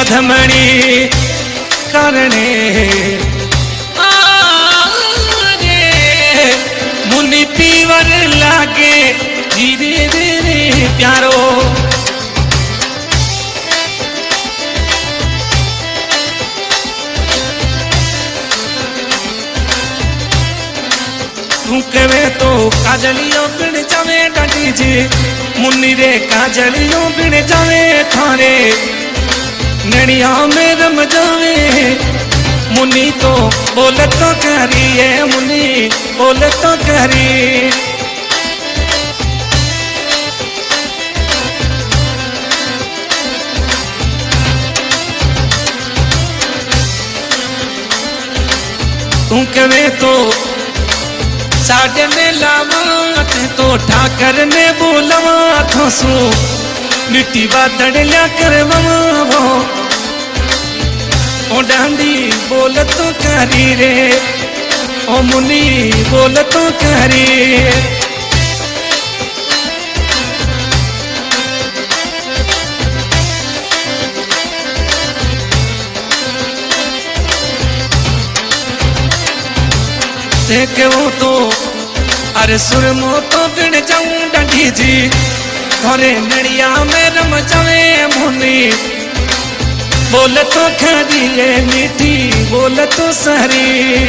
अधमणी करने मुनि पीवर लागे धीरे धीरे प्यारो तू कहे तो काजलियों बिन जावे डाटी जी मुन्नी रे काजलियों बिन जावे थारे नैनिया में रम जावे मुन्नी तो बोले तो करी है मुन्नी बोले तो करी तू कहे तो साढ़े ने लावा तो ठाकर ने बोलवा थोसू मिट्टी बादड़ लिया करवा ओ डांडी बोल तो करी रे ओ मुनी बोल तो करी देखे वो तो अरे सुरमो तो बिन जाऊं डांडी जी थोरे नड़िया में रम जावे मुनी बोल तो खरी है मीठी बोल तो सहरी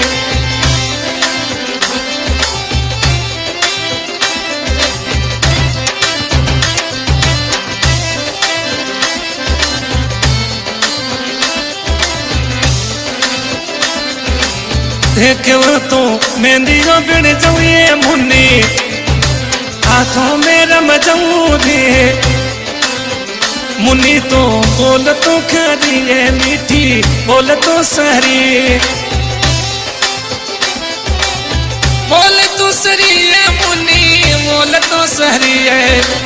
देखे वो तो मेहंदी जो बिन जाऊँ मुन्नी हाथों में रम जाऊँ रे मुन्नी तो बोल तो खरी है मीठी बोल तो सहरी बोल तो सहरी है मुन्नी बोल तो सहरी है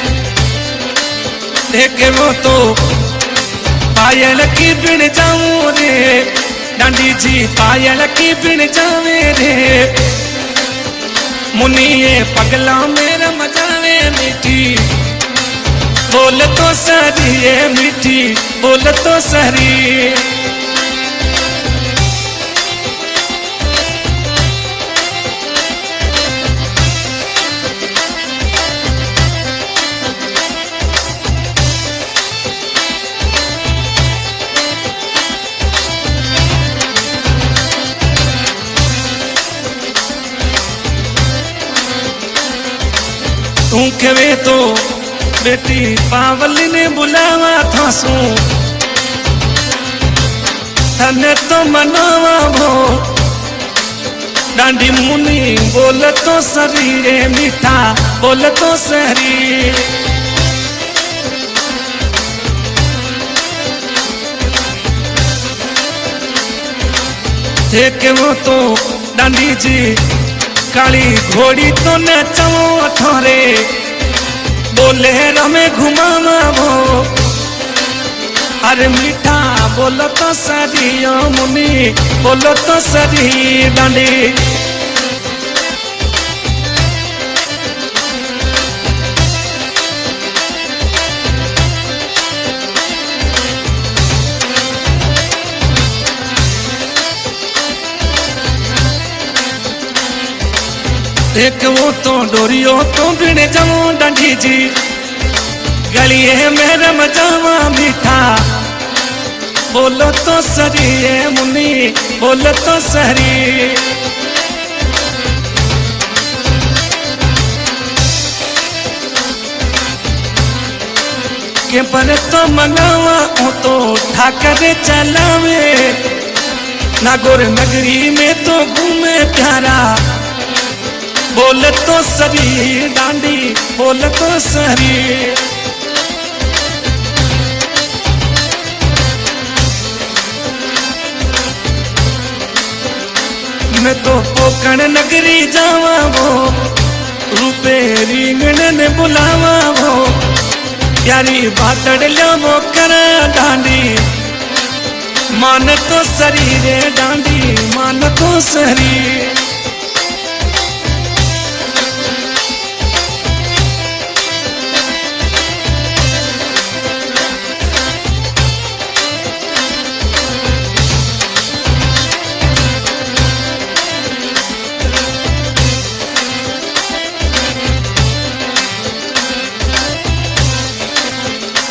देखे वो तो पायल की बिन जाऊँ रे डांडी जी पायल की बिन जावे रे मुन्नी ये पगला मेरा मजावे मीठी बोल तो सहरी है मीठी बोल तो सहरी तू कहे तो बेटी पावली ने बुलावा थासू तने तो मनावा भो डांडी मुनी बोल तो सरी रे मीठा बोल तो सहरी देखे वो तो डांडी जी काली घोड़ी तो नचाओ थोरे बोले रमे घुमावा वो अरे मीठा बोलो तो सरी ओ मुनी बोलो तो सरी डांडी एक वो तो डोरियो तो बिन जाऊं डांडी जी गलिए मेरा मजावा मीठा बोलो तो सरी है मुन्नी बोलो तो सहरी के पर तो मनावा तो ठाकर चलावे नागौर नगरी में तो घूमे प्यारा बोल तो सरी डांडी बोल तो सहरी मैं तो पोकण नगरी जावा वो रूपे रिंगण ने बुलावा वो प्यारी बातड़ लिया वो करा डांडी मान तो सरी रे डांडी मान तो सहरी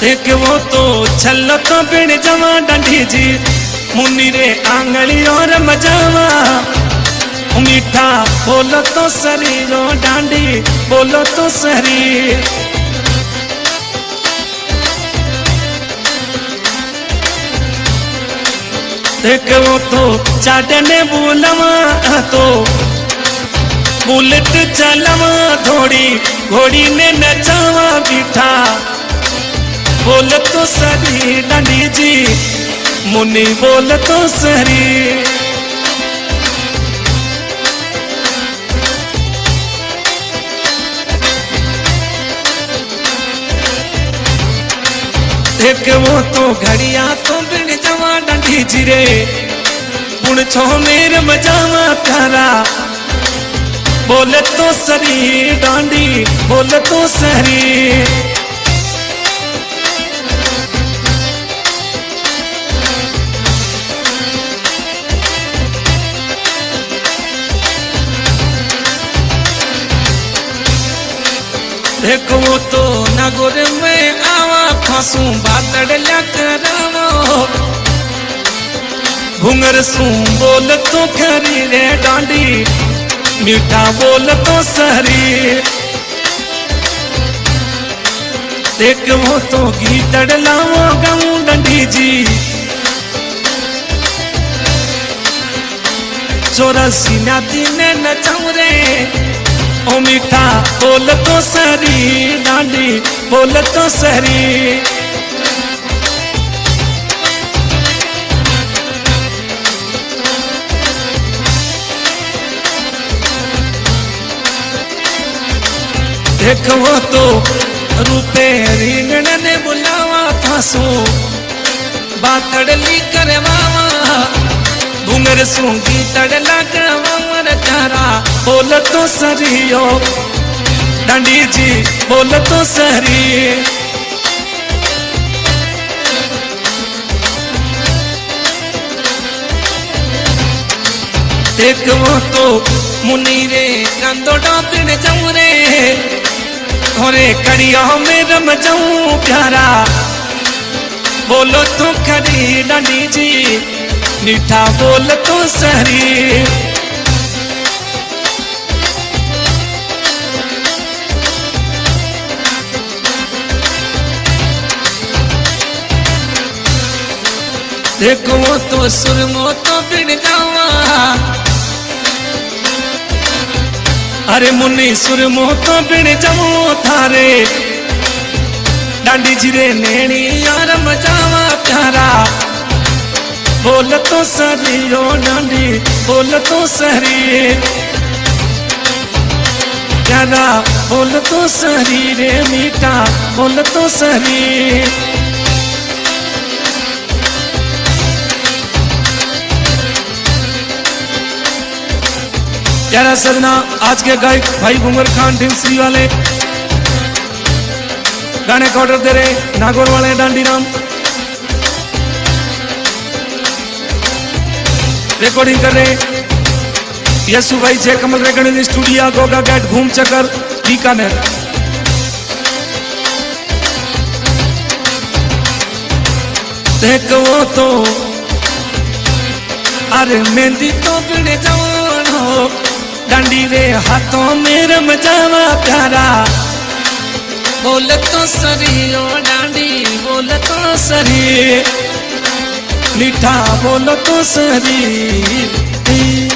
देख वो तो छल तो बिन जमा डांडी जी मुन्नी रे आंगली और मजावा मीठा बोलो तो सरी रो डांडी बोलो तो सरी देख वो तो चाटने बोलवा तो बुलेट चलवा थोड़ी घोड़ी ने नचावा बिठा बोल तो सरी डांडी जी मुन्नी बोल तो सरी देख वो तो घड़िया तो बिन जवा डांडी जी रे पुण छो मेरे मजावा प्यारा बोल तो सरी डांडी बोल तो सरी देख वो तो नगोर में आवा फांसू बादड़ लकरावो घुंगर सू बोल तो खरी रे डांडी मीठा बोल तो सरी देख वो तो गीतड़ लावो गाऊं डांडी जी चौरासी नाती ने नचाऊ रे ओ मीठा बोल तो सरी डांडी बोल तो सरी देख वो तो रूपे रिंगण ने बुलावा था सो बातड़ली करवावा घुंगर सूंगी तड़ला गवार तारा बोल तो सरियो डांडी जी बोल तो सरी देख वो तो मुनी रे कंदो डापिन जाऊं रे थोरे कड़िया में रम जाऊं प्यारा बोलो तो खरी डांडी जी मीठा बोल तो सरी देखो वो तो सुरमो तो बिन जावा अरे मुन्नी सुरमो तो बिन जाओ थारे डांडी जी रे नैनी यार मजावा प्यारा बोल तो सरी रो डांडी बोल तो सरी प्यारा बोल तो सरी रे मीठा बोल तो सरी प्यारा सजना आज के गायक भाई घूंगर खान ढिमसरी वाले गाने का ऑर्डर दे रहे नागौर वाले डांडी राम रिकॉर्डिंग कर रहे यसु भाई Jai Kamal recording studio Goga gate घूम चक्कर बीकानेर देख वो तो अरे मेहंदी तो बिड़े जवान हो डांडी रे हाथों में रम जावा प्यारा बोल तो सरी ओ डांडी बोल तो सरी मीठा बोल तो सरी